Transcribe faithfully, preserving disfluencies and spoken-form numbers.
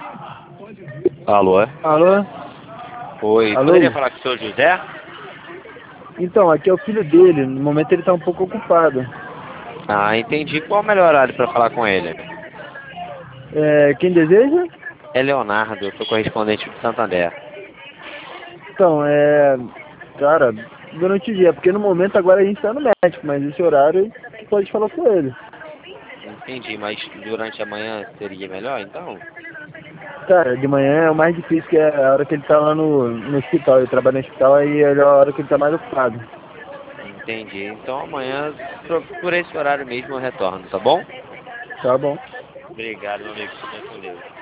Alô? é? Alô? Oi, Alô? poderia falar com o senhor José? Então, aqui é o filho dele. No momento ele tá um pouco ocupado. Ah, entendi. Qual o melhor horário para falar com ele? É, quem deseja? É Leonardo, eu sou correspondente do Santander. Então, é... Cara, durante o dia, porque no momento agora a gente tá no médico, mas esse horário você pode falar com ele. Entendi, mas durante a manhã seria melhor, então? Cara, de manhã é o mais difícil, que é a hora que ele tá lá no, no hospital. Ele trabalha no hospital, aí é a hora que ele tá mais ocupado. Entendi. Então amanhã, por por esse horário mesmo, eu retorno, tá bom? Tá bom. Obrigado, meu amigo. Fica com Deus.